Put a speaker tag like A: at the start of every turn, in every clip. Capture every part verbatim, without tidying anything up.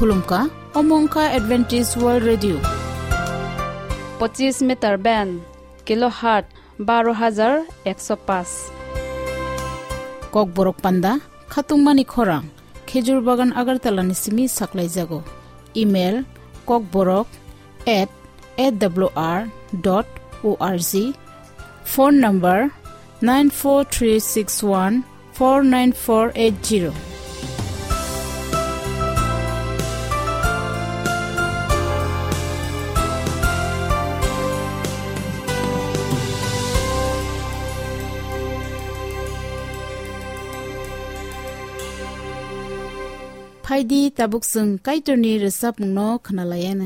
A: khulumka omongka Adventist World Radio
B: পঁচিশ metre band kilohertz বারো হাজার একশো পাঁচ।
A: kokborok panda khatungmani khorang khejur bagan agartala ni simi saklai jago. Email kokborok at a w r dot org. Phone number nine four three six one four nine four eight zero. Haidi tabuk sung kaitorni resap no kanalayana.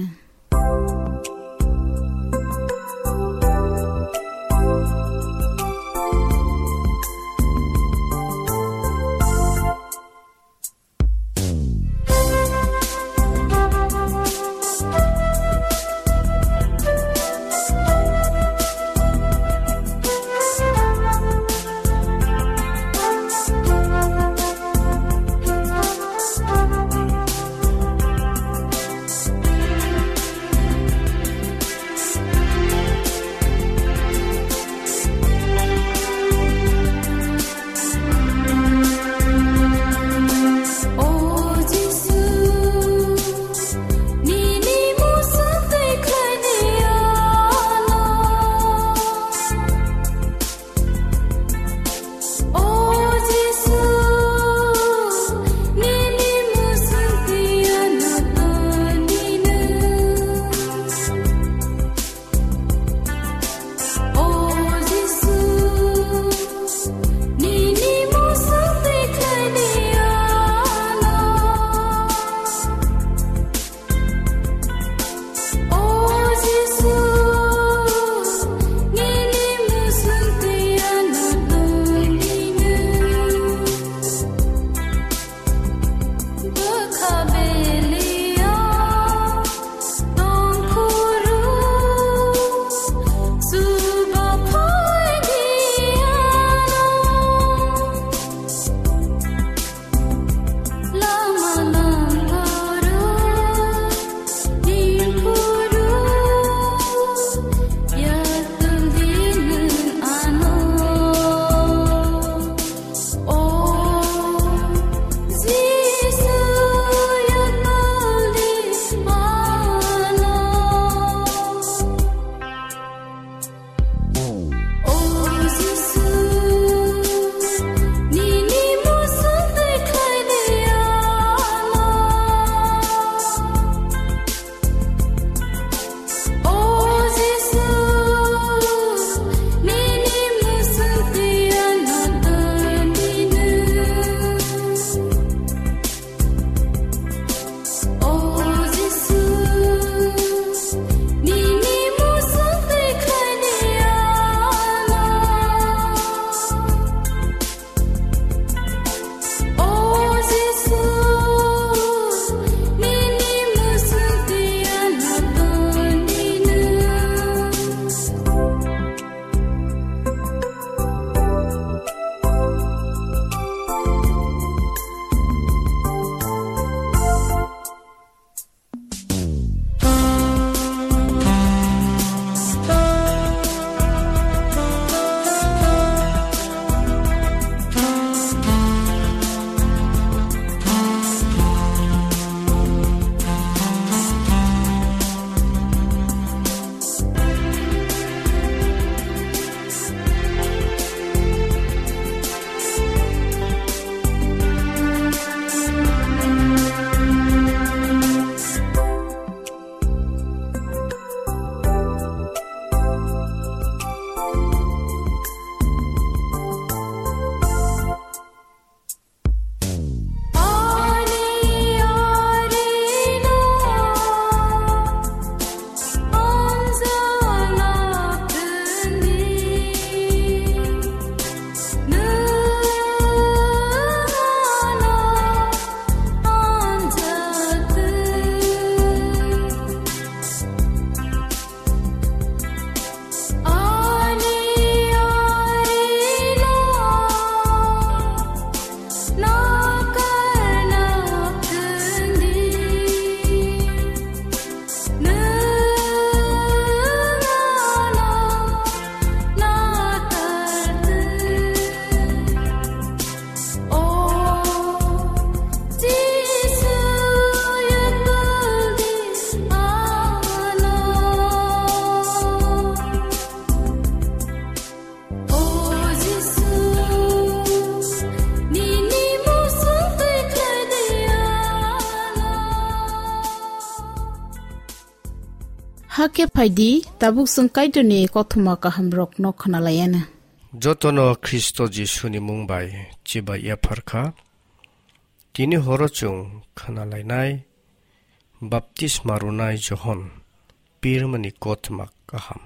A: Hake paidi tabuk sengkai duni kothuma kahamrok no khanalayana.
C: Jotono Kristo Jisuni mungbai chiba ia pharkha tini horochung khanalainai baptisma runai Johon pirmani kothma kaham.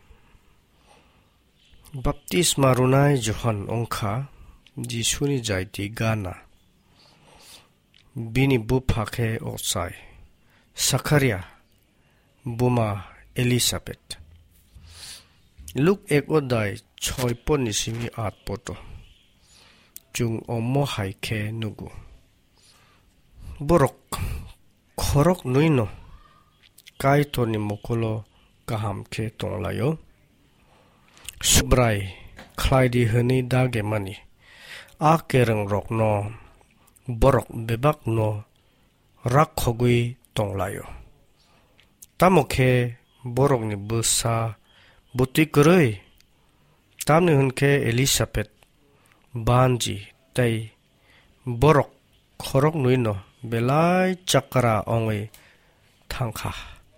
C: Baptisma runai Johon ongkha Jisuni jaiti gana bini buphakhe osai Sakaria buma Elizabeth Luk ek odai choi pon nisimi at poto chung omo haike nugu borok khorok nuino kai to ni mokolo kaham ke tonglayo subrai khlaidi hani dage mani a kereng rok no borok bebak no rak khogui tonglayo tamokhe borok ni busa buti kuroi tamni hunke Elizabeth banji tai borok khorok nuino belai chakra ongi thangkha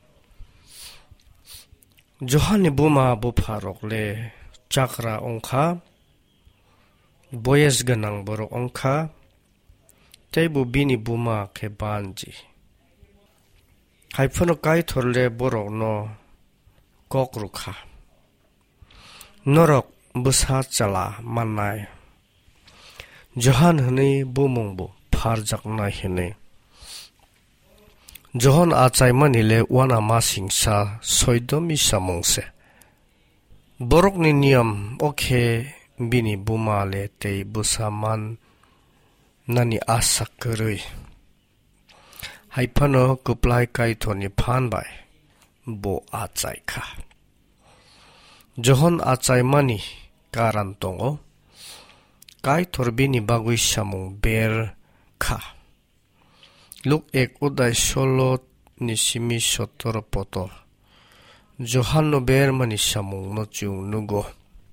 C: Johani buma bupharok le chakra ongkha boyes ganang borok ongkha tai bu bini buma ke banji haiphono kai thorle borok no kokrukha norok busa chala manai Johan hne bumungbu pharjak na hine Johon achai manile wana masingsa soidomi samongse borok ni niam okhe bini bumale te busaman nani asak kurui haipano kuplai kai thoni phan bai bo achai kha Johon achai mani karan tongo kai thorbini bagui samung ber kha Luk ek udai solo nisimi sotoro poto Johan no ber mani samung no chung nugo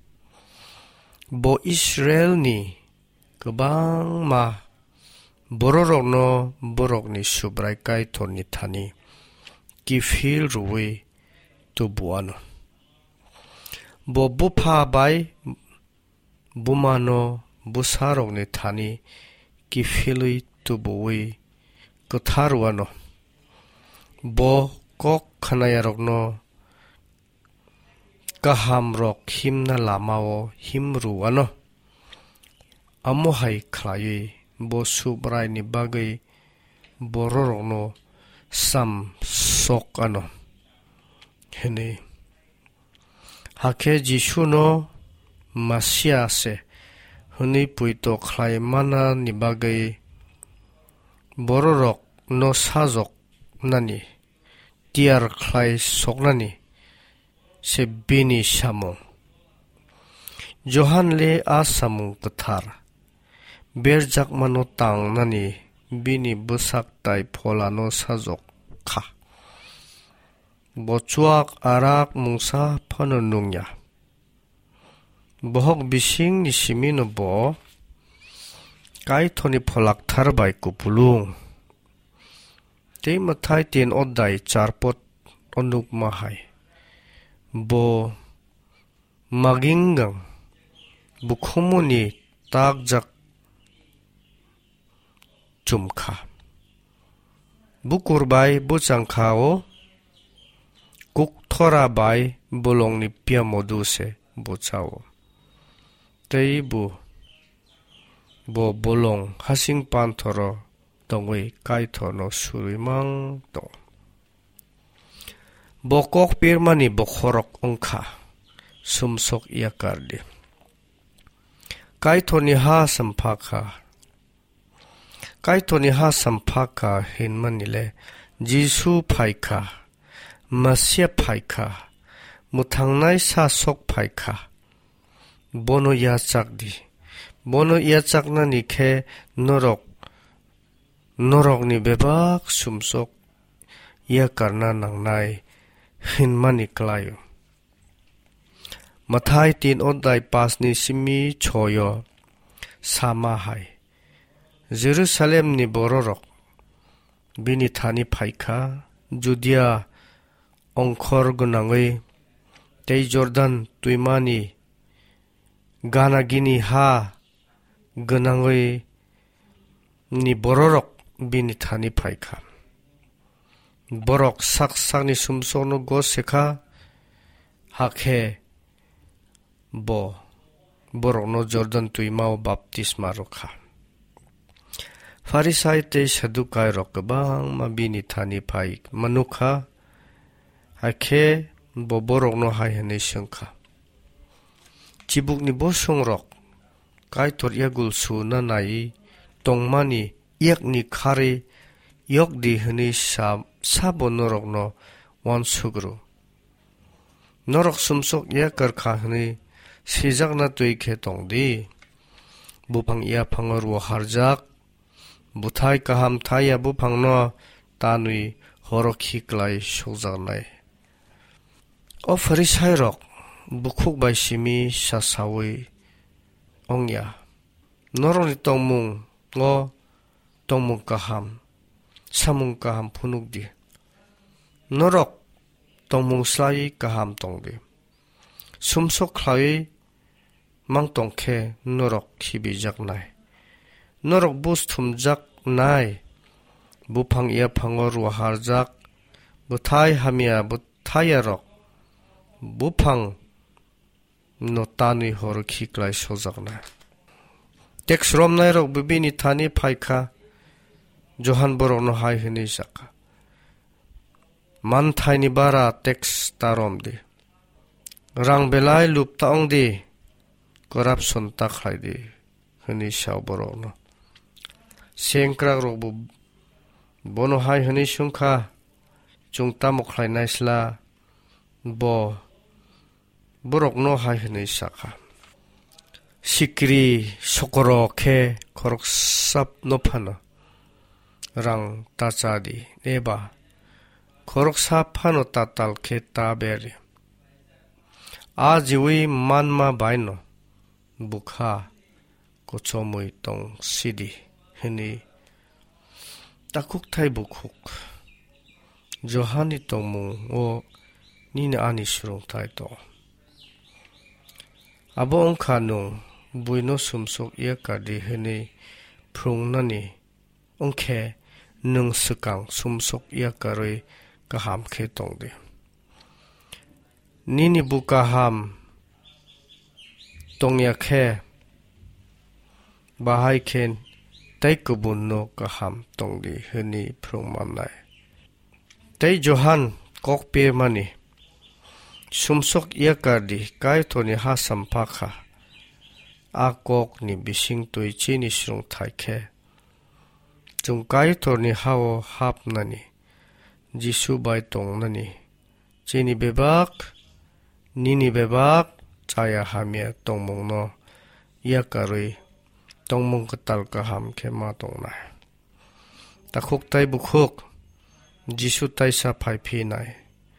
C: bo Israel ni kabang ma bororok no borok ni subrai kai thoni thani ki feel ruwi tu buano bo bupha bai bumano busarok ni thani ki feelui tu buwi kotharuano bo kok khanayarok no kaham rok himna lamao himruano amo hai khlai bo subrai ni bagai bororok no sam sok ano hene hakhe Jishu no Masia se huni puito khlai mana ni bagai bororok no sajok nani tiar khlai sok nani se bini samung Johan le a samung kathar berjak mano tang nani bini busak tai pholano sajok kha bochuak arak mungsa phano nungya bohok bising ni simino bo kai thoni pholak thar bai kupulung te mathai ten odai charpot onuk mahai bo magingang bukhumuni takjak chumkha bukurbai buchangkhao kuk thora bai bolong ni pia modu se buchao teibu bo bolong hasing pan thoro tongoi kai thono surimang to bokok pirmani bokhorok ongkha sumsok iakardi kai thoni ha sampakha kai thoni ha sampakha hinmanile Jisu phaikha Masia phaikha muthangnai sa sok phaikha bono ya chakdi bono ya chakna nikhe norok norok ni bebak sumsok ya karna nangnai hinmani klayo mathai tin odai pasni simi choyo sama hai Jerusalem ni bororok bini thani phaikha Judea ongkhor gunangui tei Jordan tuimani ganagini ha gunangui ni bororok bini thani phaikha borok sak sakni sumsokno go sekha hakhe bo borokno Jordan tuimao baptisma rokha Farisai te Sadukai rok kabang mabini thani phai manukha hakhe bo borokno hai hane sengkha chibukni bo songrok kai tor yagul su na nai tongmani yakni khari yokdi hane sa sabo norokno wan sugru norok sumsok yakar kha hane sijakna tuikhe tongdi bupang ia phangor wo harjak buthai kaham thaya bupangno tanui horokhi klai sokjaknai o Farisai rok bukhuk bai simi sasawi ongya noroni tongmung ngo tongmung kaham samung kaham phunukdi norok tongmung slai kaham tongdi sumsok khlai mangtongkhe norok khibijaknai norok bus thumjak nai bupang ia phangor waharjak buthai hamia buthaya rok bupang no tani hor khiklai sojakna tex rom nai rok bibini thani phaikha Johan borok no hai hini saka man thaini bara tex tarom di rang belai lup taong di corruption ta khai di hini shaw borok no sengkrak rok bu bono hai hini sungkha chungta mokhlai naisla bo borok no hai hini saka sikri sokoro khe korok sap no phana rang tachadi eba korok sap phano tatal khe taberi a jiwi manma baino bukha kochomui tong sidi hini takuk thai bukhuk Johani tongmung o nina ani surung thai to abo ongkha nung buino sumsok ia kadi hini prung nani ongkhe nung sukang sumsok ia karoi kaham khe tongde nini bukaham tongya khe bahai khen tai kubun no kaham tongdi hini prung manai tai Johan kokpe mani sumsok ia kadi kai thoni ha sampakha a kok ni bising toi chini srung thai khe chung kai thoni hawo hap nani Jisu bai tong nani chini bebak nini bebak chaya hamia tongmung no ia karoi tongmung katal kaham khe ma tongna takhuk tai bukhuk Jisu tai sa phai phi nai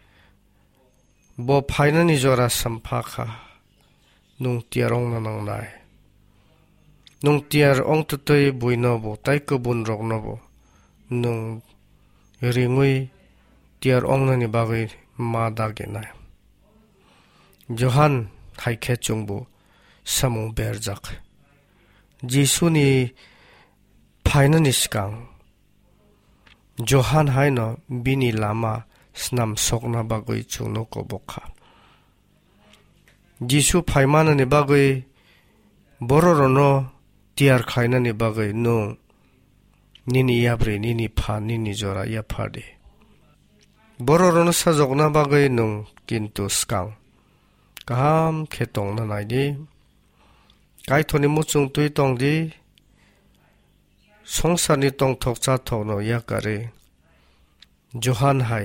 C: bo phaina ni jora sampakha nung tiarong na nang nai nung tiar ong tutoi buino bo tai ko bun rok no bo nung ringui tiar ong na ni bagui ma da ge nai Johan hai khe chungbu samung berjak Jisu ni phaina ni skang Johan haino bini lama snam sokna bagui chungno ko bokha Jisu phaimana ni bagui bororono tiar khaina ni bagui nung nini yabre nini pha nini jora ya phade bororono sajokna bagui nung kintu skang kaham khetong na naidi kai thoni muchung tui tong di songsani tong thokcha thokno yakare Johan hai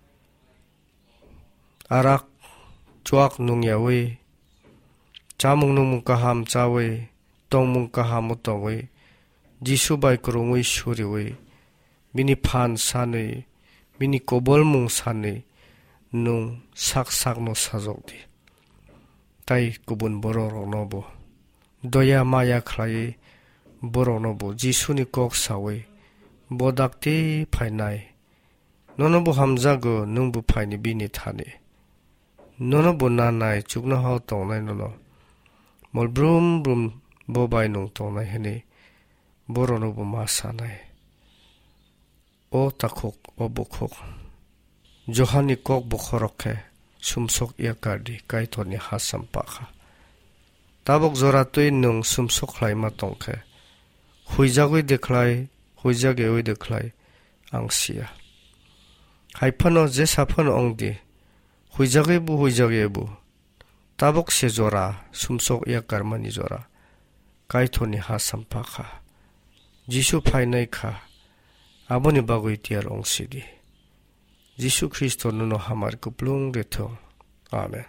C: arak chuak nung yawe chamung nung kaham chawe tongmung kaham utongwe Jisu bai krungwi shuriwe bini phan sane bini kobol mung sane nung sak sak no sajok di tai kubun bororo nobo doya maya khlai borok no bo Jisu ni kok sawe bodakte phainai nono bu hamjago nung bu phaini bini thani nono bu nanai chukna haw tongnai nono mol brum brum bobai nung tongnai heni borono bu ma sanai o takhok o bukhok johani kok bukhorokhe sumsok yakardi kaithoni hasam pakha tabok zoratoi nung sumsok khlaima tongkhe huijagoi dekhlai huijage oi dekhlai angsia haipano je saphano ongdi huijage bu huijage bu tabok se jora sumsok yakarmani jora kaithoni hasam pakha jisu phainai kha aboni bagoi tiar ongsidi jisu Kristo nuno hamar kuplung retho amen.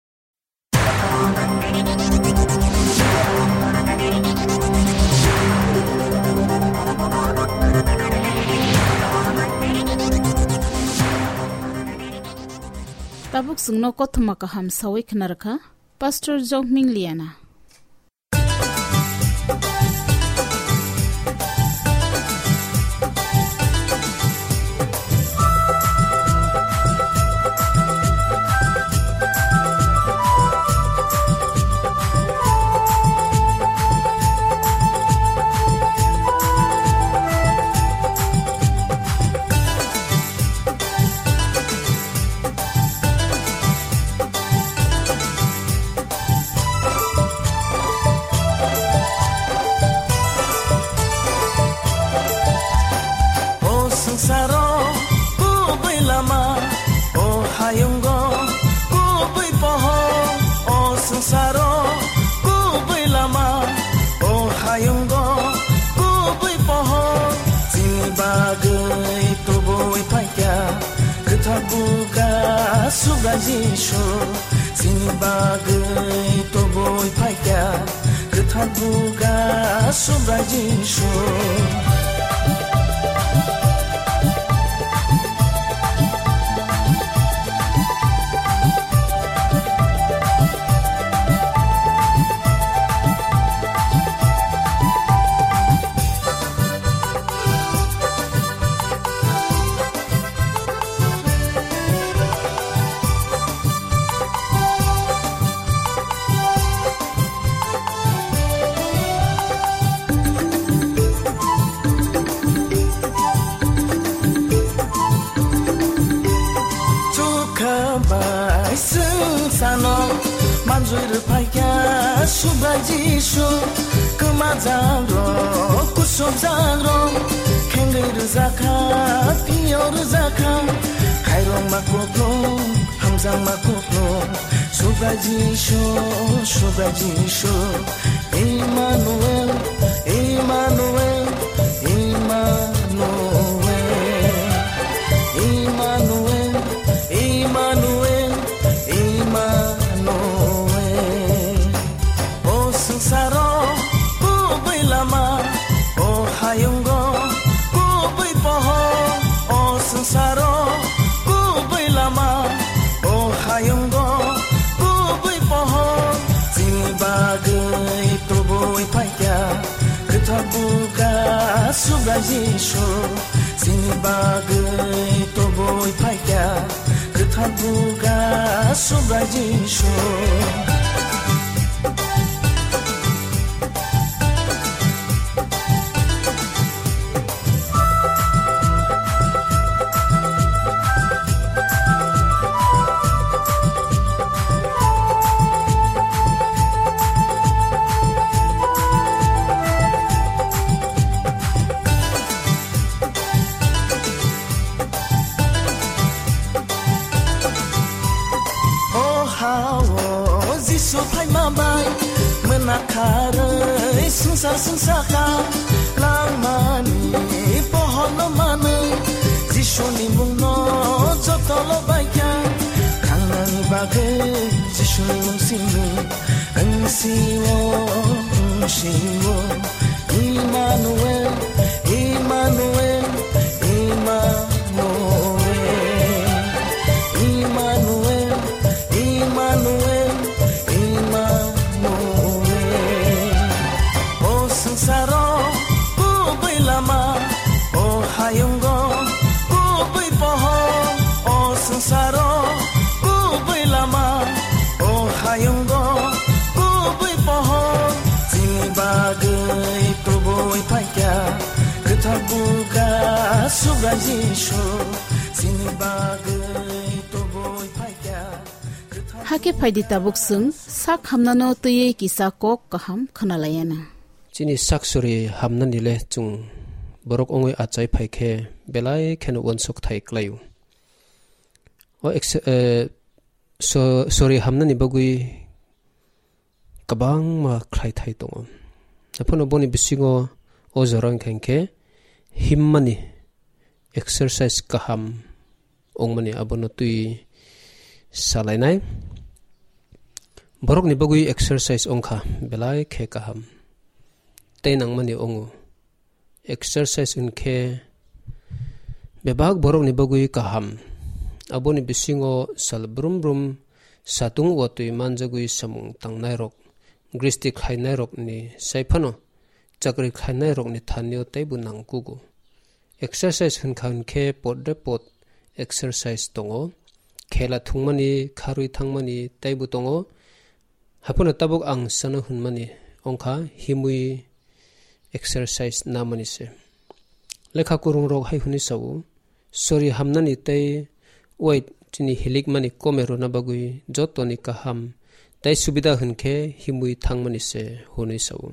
A: Tabuk sungno kothuma kaham sawik narka Pastor Jong Mingliana.
D: Jisho sinibagai toboy paikya kethabuga subra Jisho manjur paikya subra Jisho kemajangro kusum jangro khengai ruzaka piyo ruzaka khairong makokno hamjang makokno subra Jisho subra Jisho Emmanuel Emmanuel Emmanuel Emmanuel Emmanuel Emmanuel O sangsaro kubai lama O hayunggo kubai poho O sangsaro kubai lama O hayunggo kubai poho Sini bagai toboi paikya kethabuga subra Jisho Sini bagai toboi paikya kethabuga subra Jisho Menakare sungsar sungsaka langmani pohon mane Jisho ni mungno jotolo baikya kanani bagai Jisho ni mungsinu engsiwo engsiwo Emmanuel Emmanuel Emmanuel Emmanuel Emmanuel hayunggo kubai poho subrajiso sinibagai toboy paikya
A: hake phaidi tabuk sung sak hamnano tuye kisa kok kaham khanalayana
E: chini saksuri hamna nile chung borok ongoi achai phaikhe belai khen wonsok thai klayu o so sorry hamna ni bagui kabang ma khlai thai tong aphono boni bisingo o zorang khenke himmani exercise kaham ongmani abono tui salainai borok ni bagui exercise ongkha belai khe kaham teinang mani ongu exercise unkhe bebag borok ni bagui kaham aboni bisingo sal brum brum satung wotui manjagui samung tangnai rok gristi khainai rok ni saifano chakri khainai rok ni thanyo teibu nangkugu exercise hunkhan khe podre pot exercise tongo khela thungmani kharui thangmani teibu tongo hapuna tabuk ang sana hunmani ongkha himui exercise namani se lekha kurung rok hai huni sau sori hamnani tei wait chini hilik mani komero na bagui jotoni kaham tai subida hunkhe himui thangmani se huni sau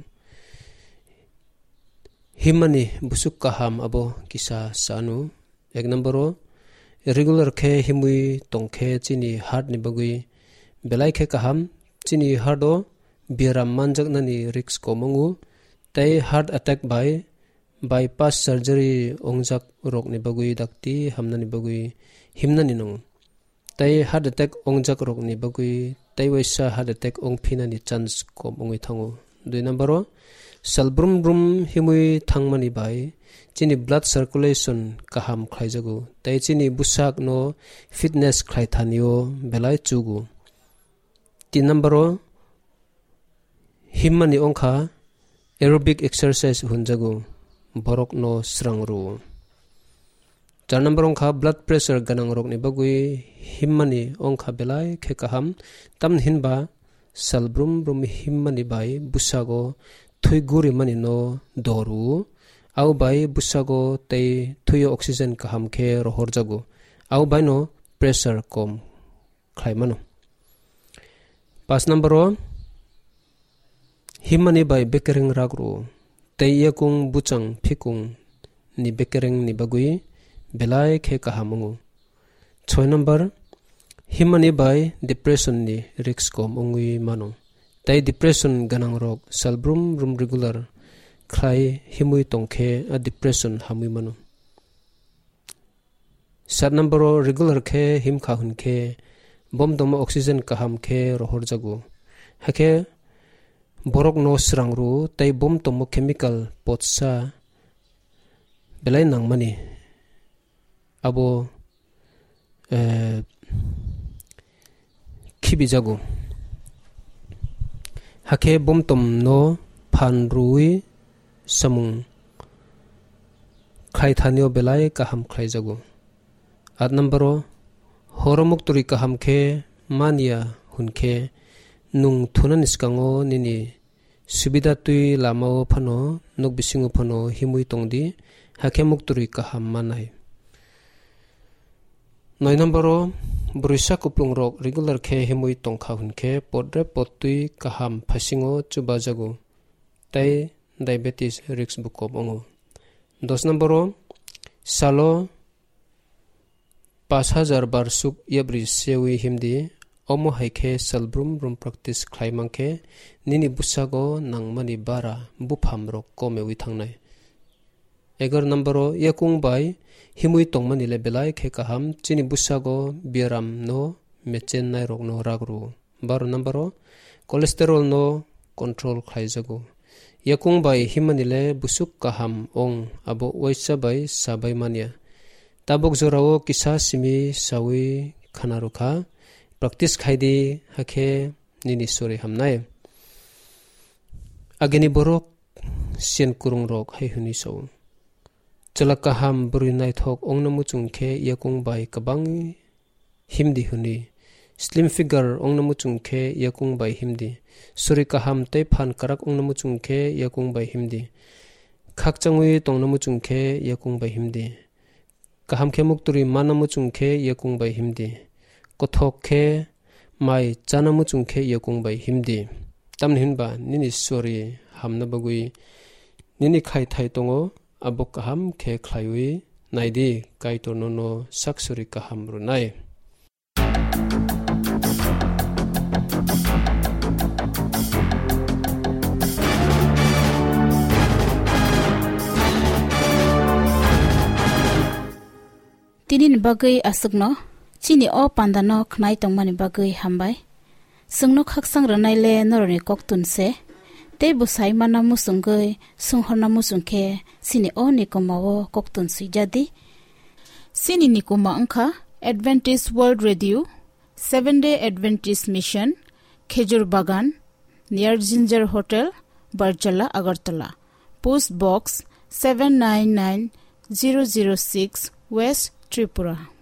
E: himani busuk kaham abo kisa sanu ek numbero regular khe himui tongkhe chini heart ni bagui belai khe kaham chini hardo biram manjak nani risk komongu tai heart attack by bypass surgery ongjak rok ni bagui dakti hamnani bagui himnani nong tai heart attack ongjak rok ni bagui tai waisa heart attack ongphina ni chance kom ongui thangu dui numbero salbrum brum himui thangmani bai chini blood circulation kaham khlaijagu tai chini busak no fitness khlaithanio belai chugu tin numbero himmani ongkha aerobic exercise hunjagu borok no srangru char number ongkha blood pressure ganang rok ni bagui himmani ongkha belai khe kaham tam hinba salbrum brum himmani bai busago thui guri mani no doru au bai busago tei thui oxygen kaham khe rohor jagu au bai no pressure kom khlaimano pas number himmani bai bekering ragru tei yakung buchang phikung ni bekering ni bagui belai khe kahamungu six number himmani bai depression ni risk kom ongui mano tai depression ganang rok salbrum rum regular khlai himui tongkhe a depression hamui mano seven number regular khe him kha hun khe bom dom oxygen kaham khe rohor jagu hake borok no srangru tai bom tomo chemical potsa belai nangmani abo eh khibi jagu hake bom tom no phan rui samung khai thanyo belai kaham khai jagu at numbero horomuk turi kaham khe mania hunke nung thunan iskango nini subida tui lamao phano nok bisingu phano himui tongdi hake mukturi kaham manai nine numbero burisa kuplung rok regular khe himui tongkha hunke podre potui kaham phasingo chuba jagu tai diabetes risk bukom ongo ten numbero salo five thousand bar suk yabri sewi himdi omo haikhe salbrum brum practice khlaimangkhe nini busago nangmani bara bufam rok komewi thangnai egar numbero yakung bai himui tongmani le belai khe kaham chini busago biram no mechen nai rok no ragru bar numbero cholesterol no control khlaijagu yakung bai himani le busuk kaham ong abo waisa bai sabai mania tabok jorao kisa simi sawi khanarukha practice khaidi hakhe nini sori hamnai ageni borok sen kurung rok hai huni so chalaka ham buri nai thok ongnamu chungkhe yakung bai kabang himdi huni slim figure ongnamu chungkhe yakung bai himdi sori kaham te phan karak ongnamu chungkhe yakung bai himdi khak changui tongnamu chungkhe yakung bai himdi kaham khe mukturi manamu chungkhe yakung bai himdi kothok khe mai chanamu chungkhe yakung bai himdi tamni hinba nini sori hamna bagui nini khai thai tongo abo kaham khe khlaiwi naidi kaitor nono saksuri kaham runai
A: tinin bagai asukno chini o pandano khnai tongmani bagai hambai sungno khaksang ranai le noroni koktun se te busai mana musungai sunghorna musungkhe sini o nikomawo koktun sijadi sini nikoma angkha Adventist World Radio seventh Day Adventist Mission Khejur Bagan near Ginger Hotel Barjala Agartala Post Box seven nine nine zero zero six West Tripura